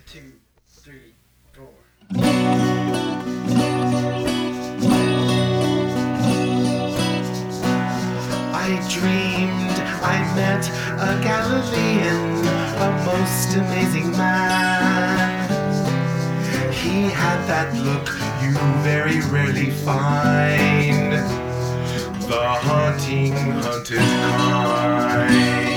two, three, four. I dreamed I met a Galilean, a most amazing man. He had that look you very rarely find, the haunting, hunted kind.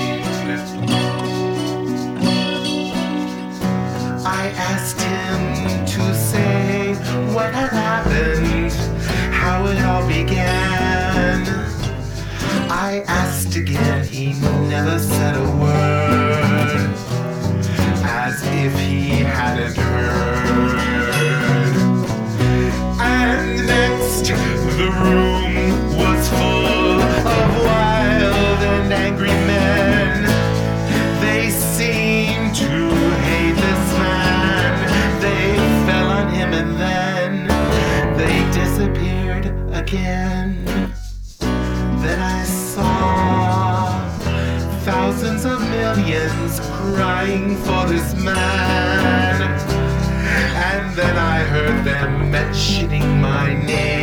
I asked him to say what had happened, how it all began. I asked again, he never said a word, as if he hadn't heard. And next, the room was full of wild and angry men. They seemed to hate this man. They fell on him and then they disappeared again. Then I saw thousands of millions crying for this man. And then I heard them mentioning my name.